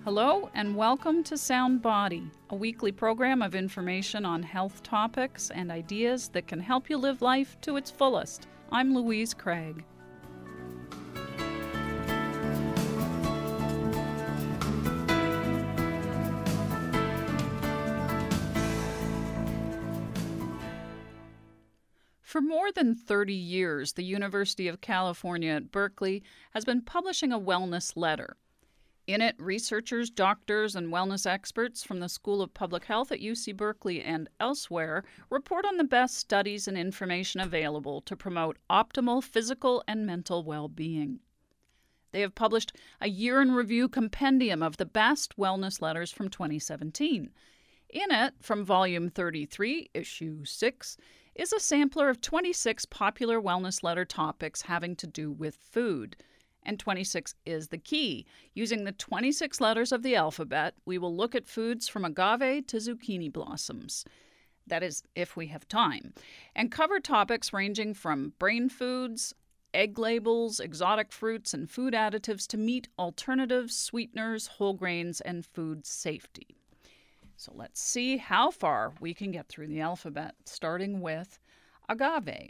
Hello and welcome to Sound Body, a weekly program of information on health topics and ideas that can help you live life to its fullest. I'm Louise Craig. For more than 30 years, the University of California at Berkeley has been publishing a wellness letter. In it, researchers, doctors, and wellness experts from the School of Public Health at UC Berkeley and elsewhere report on the best studies and information available to promote optimal physical and mental well-being. They have published a year-in-review compendium of the best wellness letters from 2017. In it, from Volume 33, Issue 6, is a sampler of 26 popular wellness letter topics having to do with food. And 26 is the key. Using the 26 letters of the alphabet, we will look at foods from agave to zucchini blossoms. That is, if we have time. And cover topics ranging from brain foods, egg labels, exotic fruits and food additives to meat alternatives, sweeteners, whole grains, and food safety. So let's see how far we can get through the alphabet, starting with agave.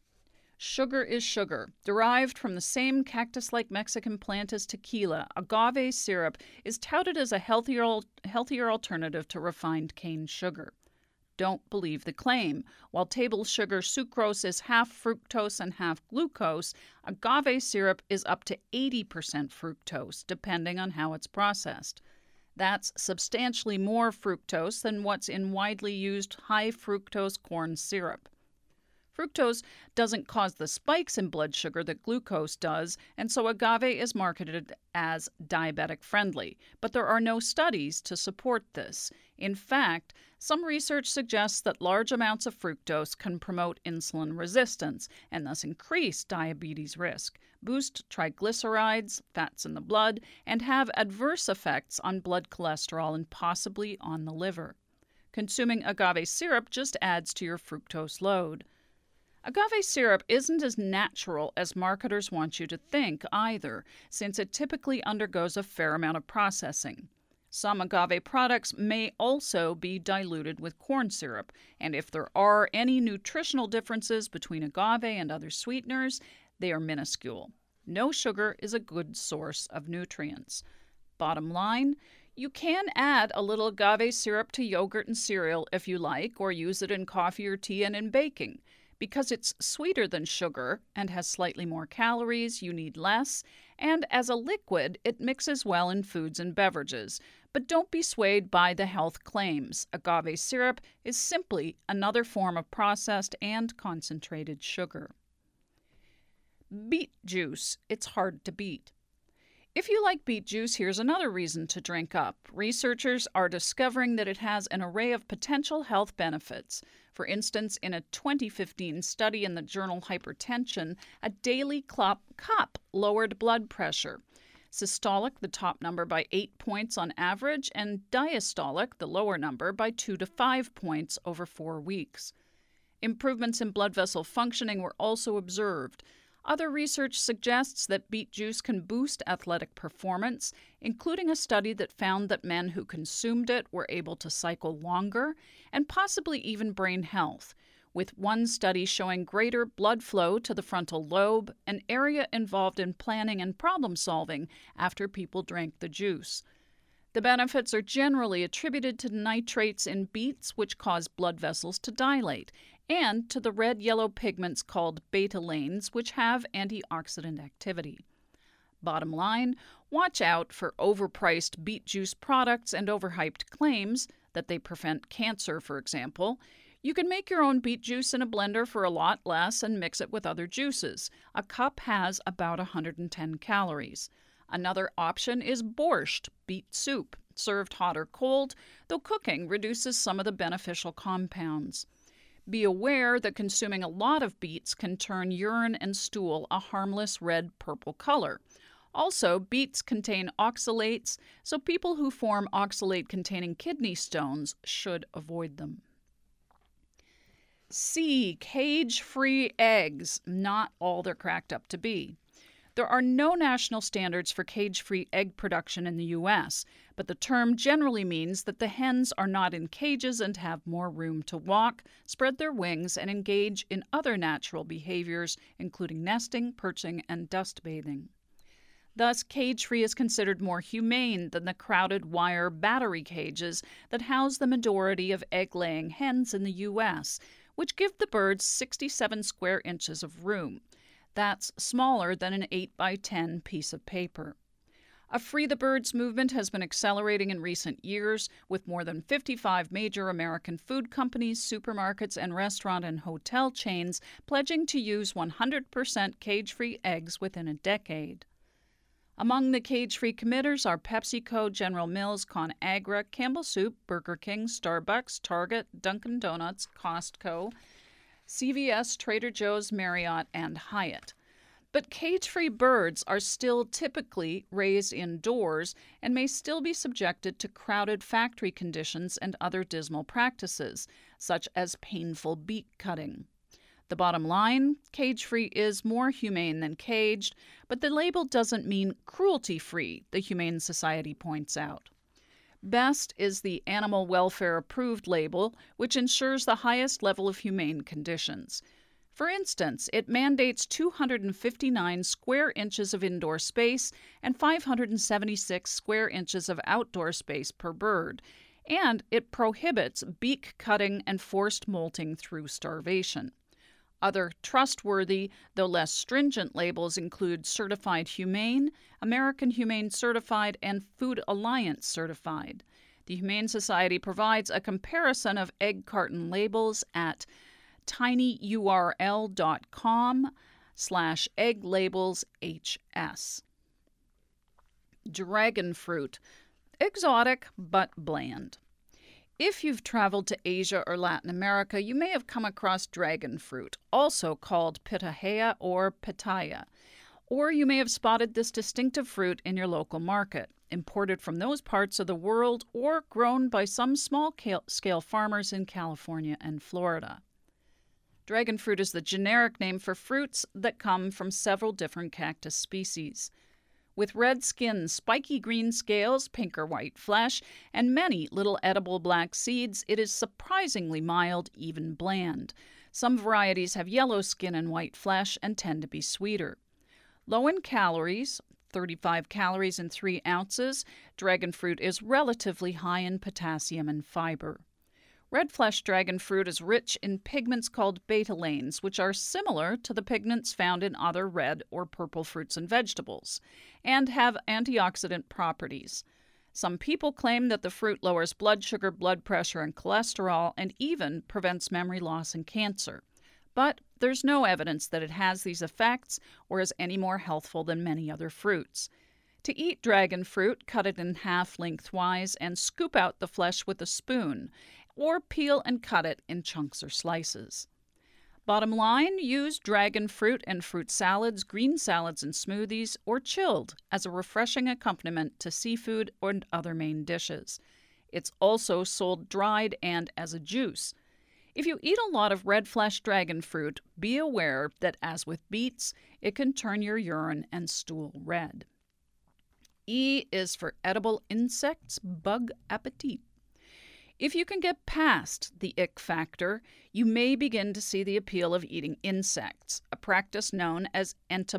Sugar is sugar. Derived from the same cactus-like Mexican plant as tequila, agave syrup is touted as a healthier alternative to refined cane sugar. Don't believe the claim. While table sugar sucrose is half fructose and half glucose, agave syrup is up to 80% fructose, depending on how it's processed. That's substantially more fructose than what's in widely used high fructose corn syrup. Fructose doesn't cause the spikes in blood sugar that glucose does, and so agave is marketed as diabetic-friendly. But there are no studies to support this. In fact, some research suggests that large amounts of fructose can promote insulin resistance and thus increase diabetes risk, boost triglycerides, fats in the blood, and have adverse effects on blood cholesterol and possibly on the liver. Consuming agave syrup just adds to your fructose load. Agave syrup isn't as natural as marketers want you to think either, since it typically undergoes a fair amount of processing. Some agave products may also be diluted with corn syrup, and if there are any nutritional differences between agave and other sweeteners, they are minuscule. No sugar is a good source of nutrients. Bottom line, you can add a little agave syrup to yogurt and cereal if you like, or use it in coffee or tea and in baking. Because it's sweeter than sugar and has slightly more calories, you need less, and as a liquid, it mixes well in foods and beverages. But don't be swayed by the health claims. Agave syrup is simply another form of processed and concentrated sugar. Beet juice. It's hard to beat. If you like beet juice, here's another reason to drink up. Researchers are discovering that it has an array of potential health benefits. For instance, in a 2015 study in the journal Hypertension, a daily cup lowered blood pressure. Systolic, the top number, by 8 points on average, and diastolic, the lower number, by 2 to 5 points over 4 weeks. Improvements in blood vessel functioning were also observed. Other research suggests that beet juice can boost athletic performance, including a study that found that men who consumed it were able to cycle longer and possibly even brain health, with one study showing greater blood flow to the frontal lobe, an area involved in planning and problem solving after people drank the juice. The benefits are generally attributed to nitrates in beets, which cause blood vessels to dilate, and to the red-yellow pigments called betalains, which have antioxidant activity. Bottom line, watch out for overpriced beet juice products and overhyped claims that they prevent cancer, for example. You can make your own beet juice in a blender for a lot less and mix it with other juices. A cup has about 110 calories. Another option is borscht, beet soup, served hot or cold, though cooking reduces some of the beneficial compounds. Be aware that consuming a lot of beets can turn urine and stool a harmless red-purple color. Also, beets contain oxalates, so people who form oxalate-containing kidney stones should avoid them. C. Cage-free eggs. Not all they're cracked up to be. There are no national standards for cage-free egg production in the U.S., but the term generally means that the hens are not in cages and have more room to walk, spread their wings, and engage in other natural behaviors, including nesting, perching, and dust bathing. Thus, cage-free is considered more humane than the crowded wire battery cages that house the majority of egg-laying hens in the U.S., which give the birds 67 square inches of room. That's smaller than an 8 by 10 piece of paper. A Free the Birds movement has been accelerating in recent years, with more than 55 major American food companies, supermarkets, and restaurant and hotel chains pledging to use 100% cage-free eggs within a decade. Among the cage-free committers are PepsiCo, General Mills, ConAgra, Campbell Soup, Burger King, Starbucks, Target, Dunkin' Donuts, Costco, CVS, Trader Joe's, Marriott, and Hyatt. But cage-free birds are still typically raised indoors and may still be subjected to crowded factory conditions and other dismal practices, such as painful beak cutting. The bottom line, cage-free is more humane than caged, but the label doesn't mean cruelty-free, the Humane Society points out. BEST is the Animal Welfare Approved label, which ensures the highest level of humane conditions. For instance, it mandates 259 square inches of indoor space and 576 square inches of outdoor space per bird, and it prohibits beak cutting and forced molting through starvation. Other trustworthy, though less stringent labels include Certified Humane, American Humane Certified, and Food Alliance Certified. The Humane Society provides a comparison of egg carton labels at tinyurl.com/egglabelshs. Dragon fruit. Exotic but bland. If you've traveled to Asia or Latin America, you may have come across dragon fruit, also called pitahaya or pitaya. Or you may have spotted this distinctive fruit in your local market, imported from those parts of the world or grown by some small-scale farmers in California and Florida. Dragon fruit is the generic name for fruits that come from several different cactus species. With red skin, spiky green scales, pink or white flesh, and many little edible black seeds, it is surprisingly mild, even bland. Some varieties have yellow skin and white flesh and tend to be sweeter. Low in calories, 35 calories in 3 ounces, dragon fruit is relatively high in potassium and fiber. Red flesh dragon fruit is rich in pigments called betalains, which are similar to the pigments found in other red or purple fruits and vegetables, and have antioxidant properties. Some people claim that the fruit lowers blood sugar, blood pressure, and cholesterol, and even prevents memory loss and cancer. But there's no evidence that it has these effects or is any more healthful than many other fruits. To eat dragon fruit, cut it in half lengthwise and scoop out the flesh with a spoon, or peel and cut it in chunks or slices. Bottom line, use dragon fruit in fruit salads, green salads and smoothies, or chilled as a refreshing accompaniment to seafood or other main dishes. It's also sold dried and as a juice. If you eat a lot of red flesh dragon fruit, be aware that, as with beets, it can turn your urine and stool red. E is for edible insects, bug appetit. If you can get past the ick factor, you may begin to see the appeal of eating insects, a practice known as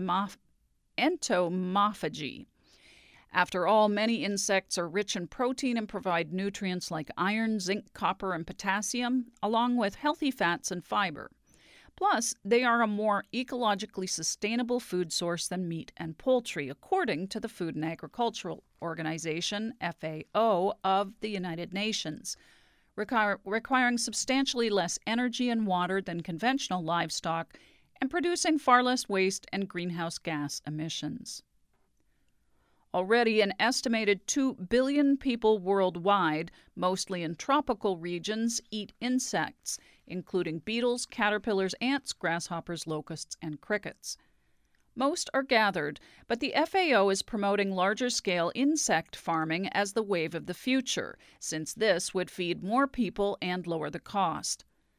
entomophagy. After all, many insects are rich in protein and provide nutrients like iron, zinc, copper, and potassium, along with healthy fats and fiber. Plus, they are a more ecologically sustainable food source than meat and poultry, according to the Food and Agricultural Organization, FAO, of the United Nations, requiring substantially less energy and water than conventional livestock and producing far less waste and greenhouse gas emissions. Already, an estimated 2 billion people worldwide, mostly in tropical regions, eat insects, including beetles, caterpillars, ants, grasshoppers, locusts, and crickets. Most are gathered, but the FAO is promoting larger-scale insect farming as the wave of the future, since this would feed more people and lower the cost.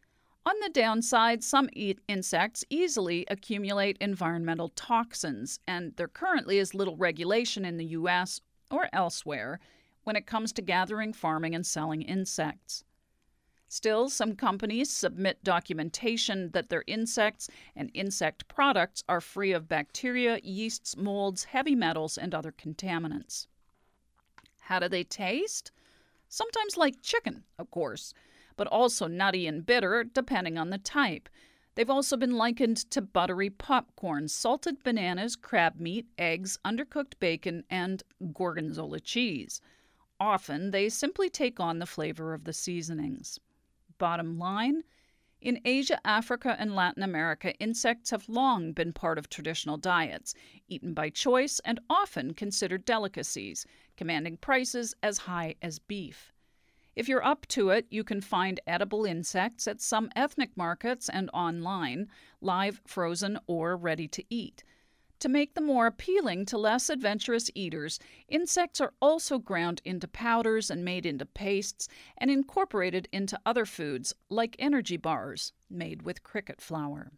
On the downside, some insects easily accumulate environmental toxins, and there currently is little regulation in the U.S. or elsewhere when it comes to gathering, farming, and selling insects. Still, some companies submit documentation that their insects and insect products are free of bacteria, yeasts, molds, heavy metals, and other contaminants. How do they taste? Sometimes like chicken, of course, but also nutty and bitter, depending on the type. They've also been likened to buttery popcorn, salted bananas, crab meat, eggs, undercooked bacon, and gorgonzola cheese. Often, they simply take on the flavor of the seasonings. Bottom line, in Asia, Africa, and Latin America, insects have long been part of traditional diets, eaten by choice and often considered delicacies, commanding prices as high as beef. If you're up to it, you can find edible insects at some ethnic markets and online, live, frozen, or ready to eat. To make them more appealing to less adventurous eaters, insects are also ground into powders and made into pastes and incorporated into other foods like energy bars made with cricket flour.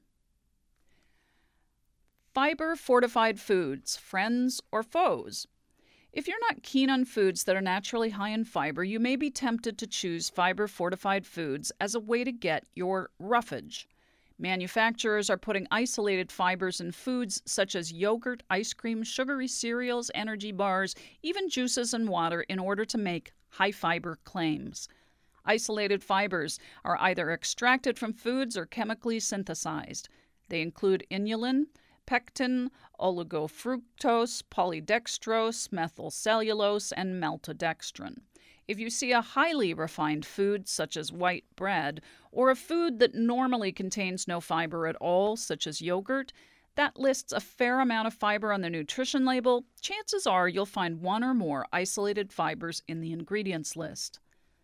Fiber-fortified foods, friends or foes? If you're not keen on foods that are naturally high in fiber, you may be tempted to choose fiber-fortified foods as a way to get your roughage. Manufacturers are putting isolated fibers in foods such as yogurt, ice cream, sugary cereals, energy bars, even juices and water in order to make high-fiber claims. Isolated fibers are either extracted from foods or chemically synthesized. They include inulin, pectin, oligofructose, polydextrose, methylcellulose, and maltodextrin. If you see a highly refined food, such as white bread, or a food that normally contains no fiber at all, such as yogurt, that lists a fair amount of fiber on the nutrition label, chances are you'll find one or more isolated fibers in the ingredients list.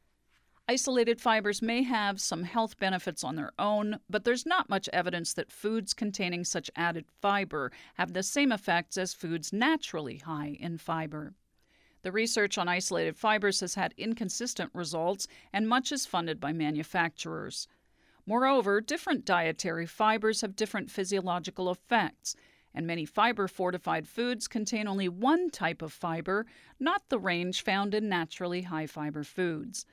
Isolated fibers may have some health benefits on their own, but there's not much evidence that foods containing such added fiber have the same effects as foods naturally high in fiber. The research on isolated fibers has had inconsistent results, and much is funded by manufacturers. Moreover, different dietary fibers have different physiological effects, and many fiber-fortified foods contain only one type of fiber, not the range found in naturally high-fiber foods.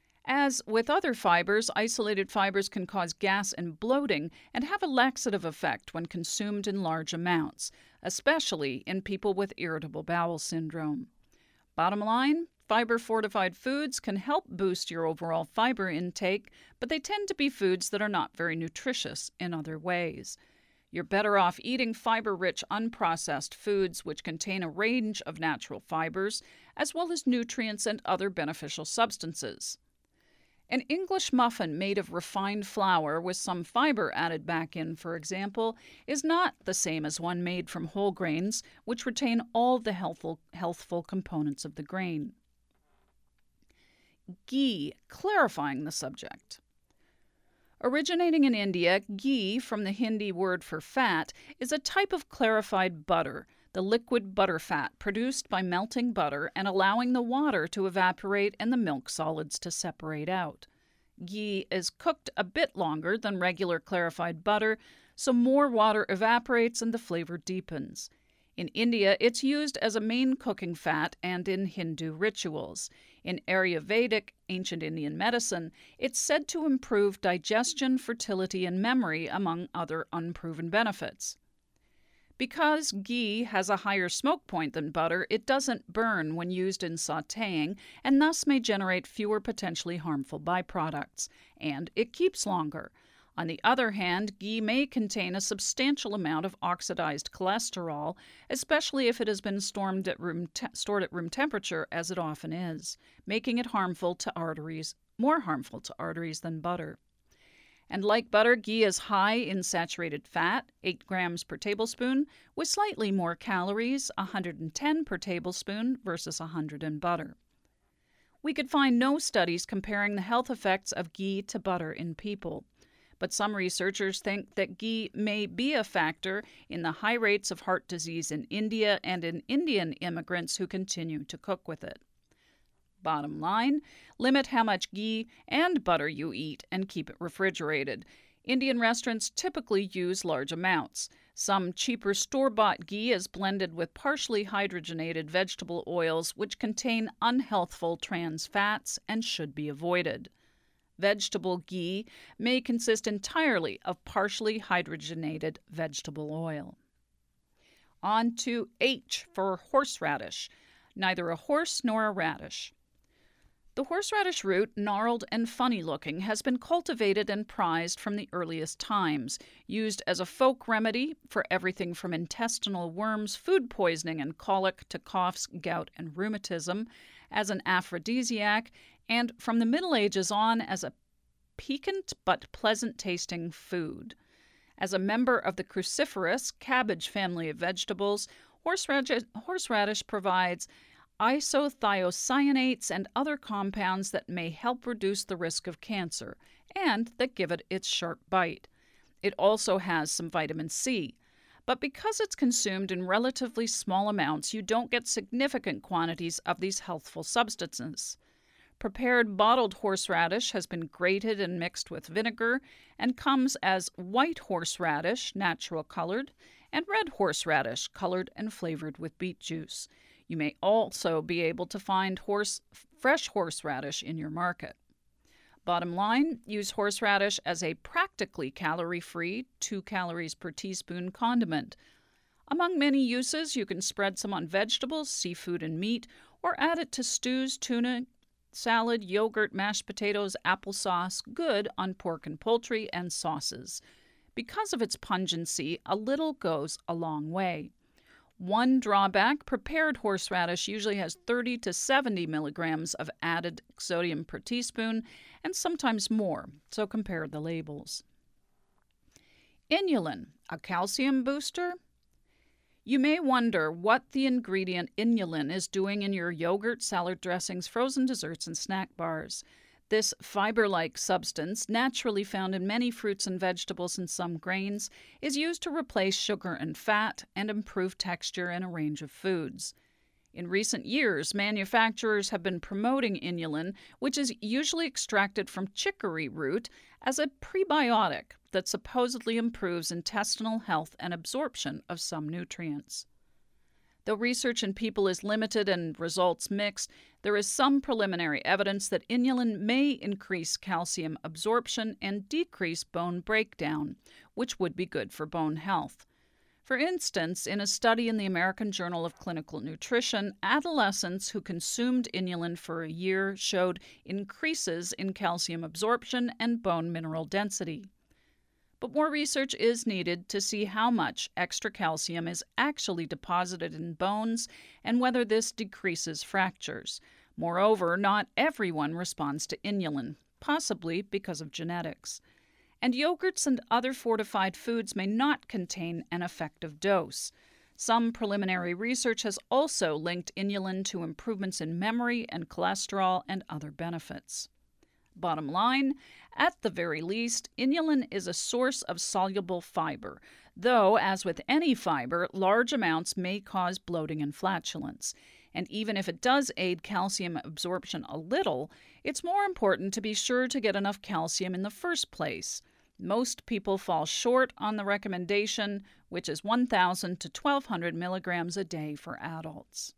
As with other fibers, isolated fibers can cause gas and bloating and have a laxative effect when consumed in large amounts, especially in people with irritable bowel syndrome. Bottom line, fiber-fortified foods can help boost your overall fiber intake, but they tend to be foods that are not very nutritious in other ways. You're better off eating fiber-rich, unprocessed foods which contain a range of natural fibers, as well as nutrients and other beneficial substances. An English muffin made of refined flour with some fiber added back in, for example, is not the same as one made from whole grains, which retain all the healthful components of the grain. Ghee, clarifying the subject. Originating in India, ghee, from the Hindi word for fat, is a type of clarified butter, the liquid butter fat produced by melting butter and allowing the water to evaporate and the milk solids to separate out. Ghee is cooked a bit longer than regular clarified butter, so more water evaporates and the flavor deepens. In India, it's used as a main cooking fat and in Hindu rituals. In Ayurvedic, ancient Indian medicine, it's said to improve digestion, fertility, and memory, among other unproven benefits. Because ghee has a higher smoke point than butter, it doesn't burn when used in sautéing and thus may generate fewer potentially harmful byproducts, and it keeps longer. On the other hand, ghee may contain a substantial amount of oxidized cholesterol, especially if it has been stored at room temperature, as it often is, making it more harmful to arteries than butter. And like butter, ghee is high in saturated fat, 8 grams per tablespoon, with slightly more calories, 110 per tablespoon versus 100 in butter. We could find no studies comparing the health effects of ghee to butter in people, but some researchers think that ghee may be a factor in the high rates of heart disease in India and in Indian immigrants who continue to cook with it. Bottom line, limit how much ghee and butter you eat and keep it refrigerated. Indian restaurants typically use large amounts. Some cheaper store-bought ghee is blended with partially hydrogenated vegetable oils which contain unhealthful trans fats and should be avoided. Vegetable ghee may consist entirely of partially hydrogenated vegetable oil. On to H for horseradish. Neither a horse nor a radish. The horseradish root, gnarled and funny-looking, has been cultivated and prized from the earliest times, used as a folk remedy for everything from intestinal worms, food poisoning and colic to coughs, gout, and rheumatism, as an aphrodisiac, and from the Middle Ages on as a piquant but pleasant-tasting food. As a member of the cruciferous cabbage family of vegetables, horseradish provides isothiocyanates and other compounds that may help reduce the risk of cancer and that give it its sharp bite. It also has some vitamin C. But because it's consumed in relatively small amounts, you don't get significant quantities of these healthful substances. Prepared bottled horseradish has been grated and mixed with vinegar and comes as white horseradish, natural colored, and red horseradish, colored and flavored with beet juice. You may also be able to find fresh horseradish in your market. Bottom line, use horseradish as a practically calorie-free 2 calories per teaspoon condiment. Among many uses, you can spread some on vegetables, seafood, and meat, or add it to stews, tuna, salad, yogurt, mashed potatoes, applesauce, good on pork and poultry, and sauces. Because of its pungency, a little goes a long way. One drawback, prepared horseradish usually has 30 to 70 milligrams of added sodium per teaspoon, and sometimes more, so compare the labels. Inulin, a calcium booster? You may wonder what the ingredient inulin is doing in your yogurt, salad dressings, frozen desserts, and snack bars. This fiber-like substance, naturally found in many fruits and vegetables and some grains, is used to replace sugar and fat and improve texture in a range of foods. In recent years, manufacturers have been promoting inulin, which is usually extracted from chicory root, as a prebiotic that supposedly improves intestinal health and absorption of some nutrients. Though research in people is limited and results mixed, there is some preliminary evidence that inulin may increase calcium absorption and decrease bone breakdown, which would be good for bone health. For instance, in a study in the American Journal of Clinical Nutrition, adolescents who consumed inulin for a year showed increases in calcium absorption and bone mineral density. But more research is needed to see how much extra calcium is actually deposited in bones and whether this decreases fractures. Moreover, not everyone responds to inulin, possibly because of genetics. And yogurts and other fortified foods may not contain an effective dose. Some preliminary research has also linked inulin to improvements in memory and cholesterol and other benefits. Bottom line, at the very least, inulin is a source of soluble fiber, though, as with any fiber, large amounts may cause bloating and flatulence. And even if it does aid calcium absorption a little, it's more important to be sure to get enough calcium in the first place. Most people fall short on the recommendation, which is 1,000 to 1,200 milligrams a day for adults.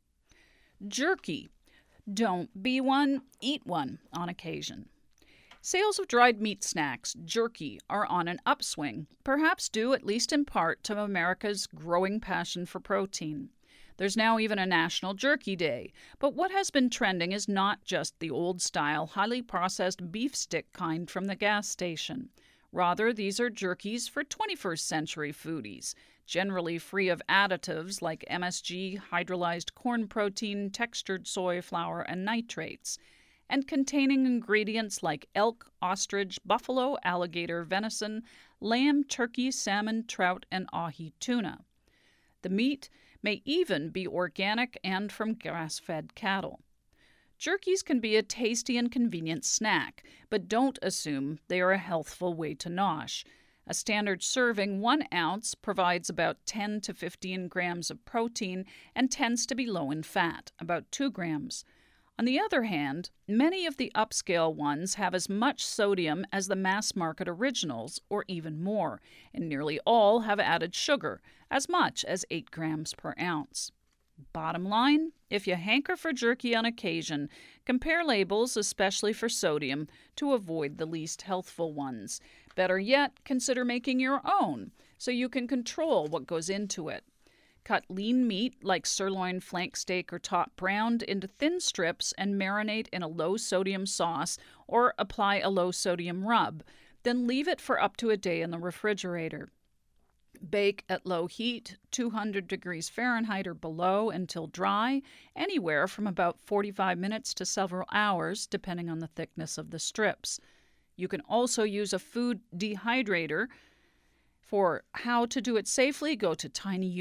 Jerky. Don't be one, eat one on occasion. Sales of dried meat snacks, jerky, are on an upswing, perhaps due, at least in part, to America's growing passion for protein. There's now even a National Jerky Day, but what has been trending is not just the old-style, highly processed beef stick kind from the gas station. Rather, these are jerkies for 21st century foodies, generally free of additives like MSG, hydrolyzed corn protein, textured soy flour, and nitrates, and containing ingredients like elk, ostrich, buffalo, alligator, venison, lamb, turkey, salmon, trout, and ahi tuna. The meat may even be organic and from grass-fed cattle. Jerkies can be a tasty and convenient snack, but don't assume they are a healthful way to nosh. A standard serving, 1 ounce, provides about 10 to 15 grams of protein and tends to be low in fat, about 2 grams. On the other hand, many of the upscale ones have as much sodium as the mass-market originals, or even more, and nearly all have added sugar, as much as 8 grams per ounce. Bottom line, if you hanker for jerky on occasion, compare labels, especially for sodium, to avoid the least healthful ones. Better yet, consider making your own, so you can control what goes into it. Cut lean meat like sirloin, flank steak, or top browned into thin strips and marinate in a low-sodium sauce or apply a low-sodium rub. Then leave it for up to a day in the refrigerator. Bake at low heat, 200 degrees Fahrenheit or below, until dry, anywhere from about 45 minutes to several hours, depending on the thickness of the strips. You can also use a food dehydrator. For how to do it safely, go to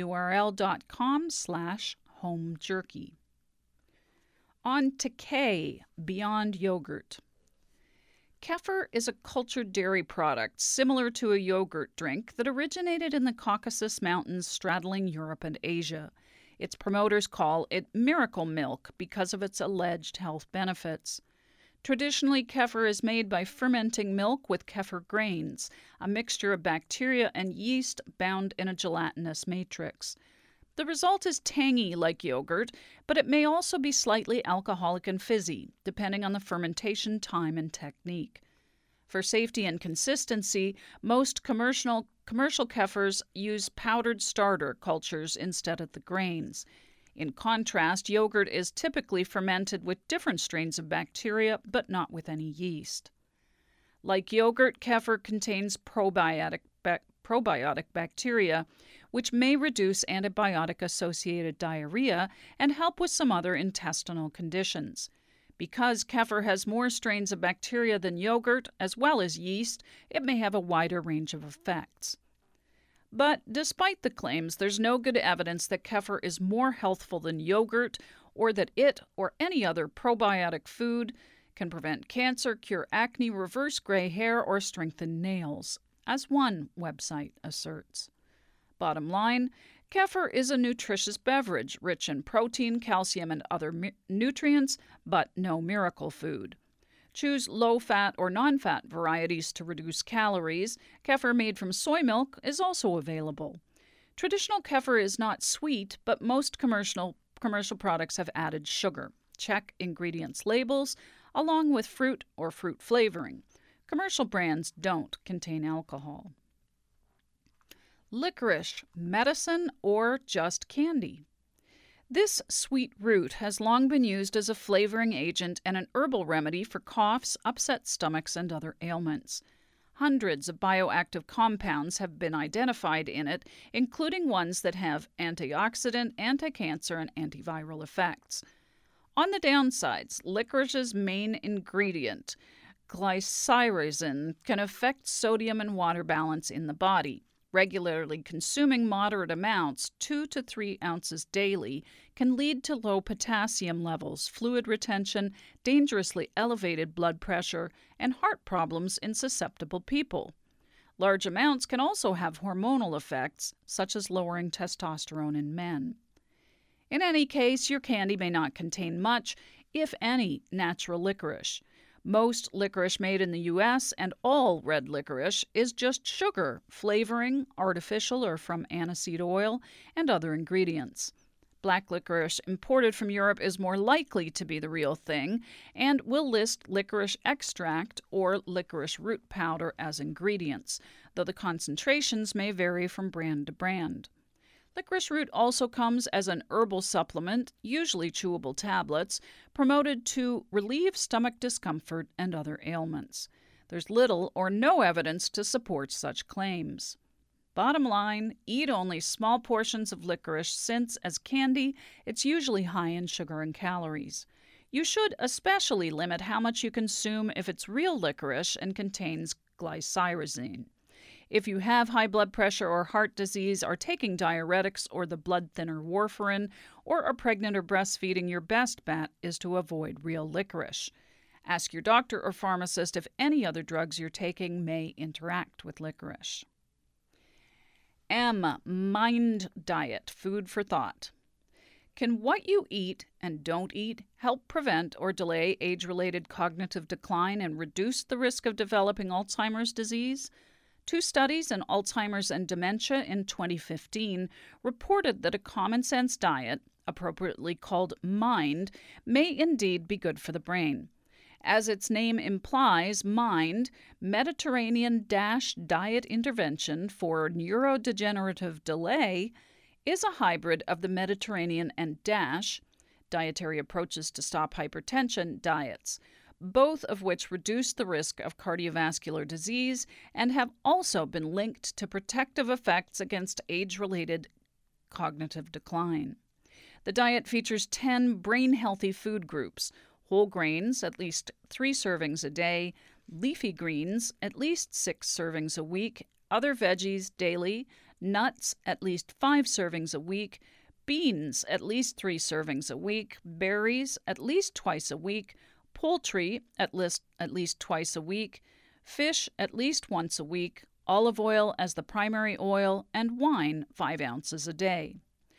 tinyurl.com/homejerky. On to K, Beyond Yogurt. Kefir is a cultured dairy product similar to a yogurt drink that originated in the Caucasus Mountains straddling Europe and Asia. Its promoters call it miracle milk because of its alleged health benefits. Traditionally, kefir is made by fermenting milk with kefir grains, a mixture of bacteria and yeast bound in a gelatinous matrix. The result is tangy like yogurt, but it may also be slightly alcoholic and fizzy, depending on the fermentation time and technique. For safety and consistency, most commercial kefirs use powdered starter cultures instead of the grains. In contrast, yogurt is typically fermented with different strains of bacteria, but not with any yeast. Like yogurt, kefir contains probiotic bacteria, which may reduce antibiotic-associated diarrhea and help with some other intestinal conditions. Because kefir has more strains of bacteria than yogurt, as well as yeast, it may have a wider range of effects. But despite the claims, there's no good evidence that kefir is more healthful than yogurt, or that it or any other probiotic food can prevent cancer, cure acne, reverse gray hair, or strengthen nails, as one website asserts. Bottom line, kefir is a nutritious beverage, rich in protein, calcium, and other nutrients, but no miracle food. Choose low-fat or non-fat varieties to reduce calories. Kefir made from soy milk is also available. Traditional kefir is not sweet, but most commercial products have added sugar. Check ingredients labels, along with fruit or fruit flavoring. Commercial brands don't contain alcohol. Licorice, medicine or just candy? This sweet root has long been used as a flavoring agent and an herbal remedy for coughs, upset stomachs, and other ailments. Hundreds of bioactive compounds have been identified in it, including ones that have antioxidant, anti-cancer, and antiviral effects. On the downsides, licorice's main ingredient, glycyrrhizin, can affect sodium and water balance in the body. Regularly consuming moderate amounts, 2 to 3 ounces daily, can lead to low potassium levels, fluid retention, dangerously elevated blood pressure, and heart problems in susceptible people. Large amounts can also have hormonal effects, such as lowering testosterone in men. In any case, your candy may not contain much, if any, natural licorice. Most licorice made in the U.S. and all red licorice is just sugar, flavoring, artificial or from aniseed oil, and other ingredients. Black licorice imported from Europe is more likely to be the real thing and will list licorice extract or licorice root powder as ingredients, though the concentrations may vary from brand to brand. Licorice root also comes as an herbal supplement, usually chewable tablets, promoted to relieve stomach discomfort and other ailments. There's little or no evidence to support such claims. Bottom line, eat only small portions of licorice since, as candy, it's usually high in sugar and calories. You should especially limit how much you consume if it's real licorice and contains glycyrrhizin. If you have high blood pressure or heart disease, are taking diuretics or the blood thinner warfarin, or are pregnant or breastfeeding, your best bet is to avoid real licorice. Ask your doctor or pharmacist if any other drugs you're taking may interact with licorice. M. Mind diet, food for thought. Can what you eat and don't eat help prevent or delay age-related cognitive decline and reduce the risk of developing Alzheimer's disease? 2 studies in Alzheimer's and dementia in 2015 reported that a common-sense diet, appropriately called MIND, may indeed be good for the brain. As its name implies, MIND, Mediterranean Diet Intervention for Neurodegenerative Delay, is a hybrid of the Mediterranean and DASH, Dietary Approaches to Stop Hypertension, diets, both of which reduce the risk of cardiovascular disease and have also been linked to protective effects against age-related cognitive decline. The diet features 10 brain-healthy food groups: whole grains, at least 3 servings a day; leafy greens, at least 6 servings a week; other veggies daily; nuts, at least 5 servings a week; beans, at least 3 servings a week; berries, at least twice a week; poultry, at least twice a week; fish, at least once a week; olive oil as the primary oil; and wine, 5 ounces a day.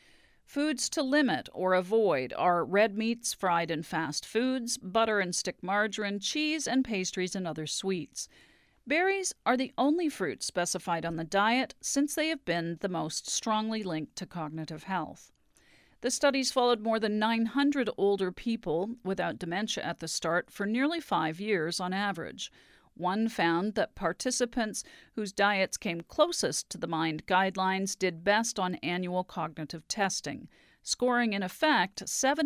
Foods to limit or avoid are red meats, fried and fast foods, butter and stick margarine, cheese, and pastries and other sweets. Berries are the only fruits specified on the diet since they have been the most strongly linked to cognitive health. The studies followed more than 900 older people without dementia at the start for nearly 5 years on average. One found that participants whose diets came closest to the MIND guidelines did best on annual cognitive testing, scoring in effect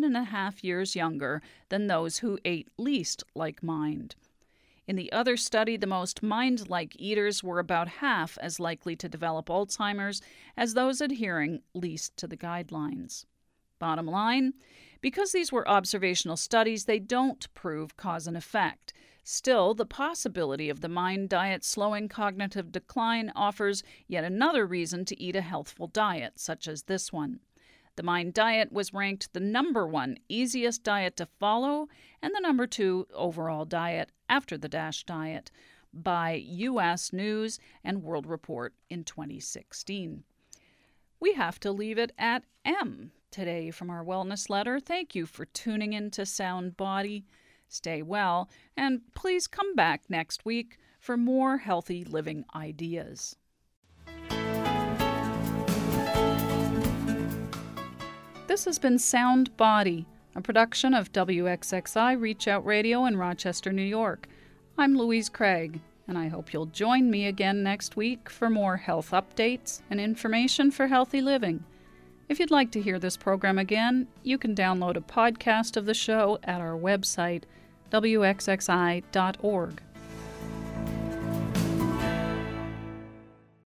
7.5 years younger than those who ate least like MIND. In the other study, the most MIND-like eaters were about half as likely to develop Alzheimer's as those adhering least to the guidelines. Bottom line, because these were observational studies, they don't prove cause and effect. Still, the possibility of the MIND diet slowing cognitive decline offers yet another reason to eat a healthful diet, such as this one. The MIND diet was ranked the #1 easiest diet to follow and the #2 overall diet after the DASH diet by U.S. News and World Report in 2016. We have to leave it at M today from our wellness letter. Thank you for tuning in to Sound Body. Stay well, and please come back next week for more healthy living ideas. This has been Sound Body, a production of WXXI Reach Out Radio in Rochester, New York. I'm Louise Craig, and I hope you'll join me again next week for more health updates and information for healthy living. If you'd like to hear this program again, you can download a podcast of the show at our website, wxxi.org.